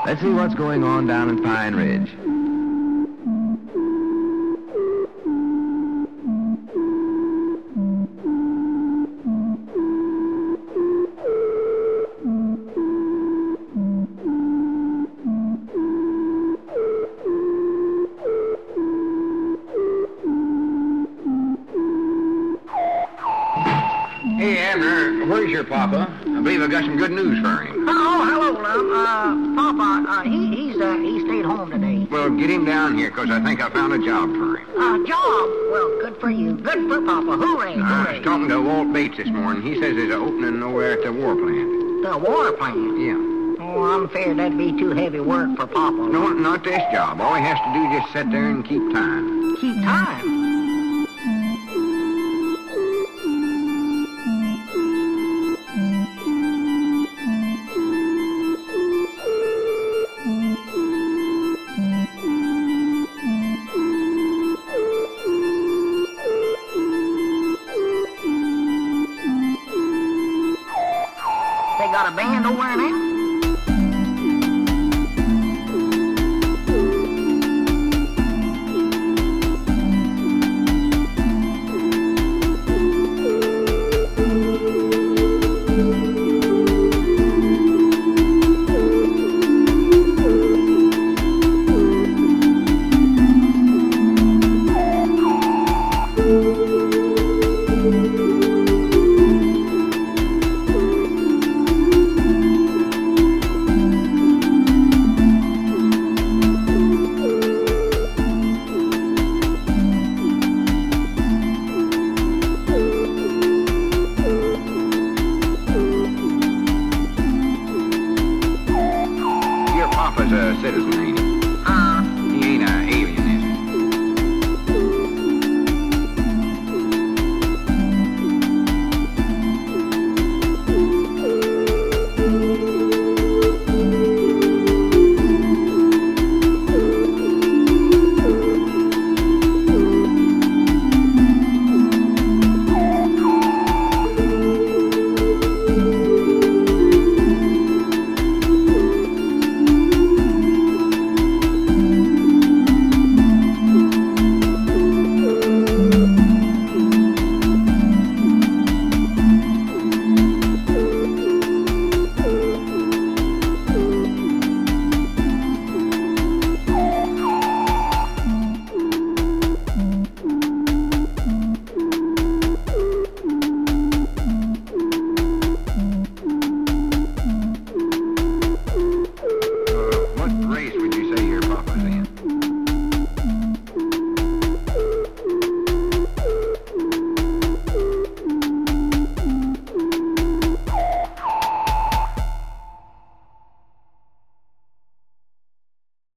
Let's see what's going on down in Pine Ridge. Hey, Abner, where's your papa? I believe I got some good news for him. Oh, hello, Lum. Papa, he stayed home today. Well, get him down here, 'cause I think I found a job for him. Job? Well, good for you. Good for Papa. Hooray, I hooray. was talking to Walt Bates this morning. He says there's an opening nowhere at the war plant. The war plant? Yeah. Oh, I'm feared that'd be too heavy work for Papa. No, not this job. All he has to do is just sit there and keep time. Keep time. They got a band over there now?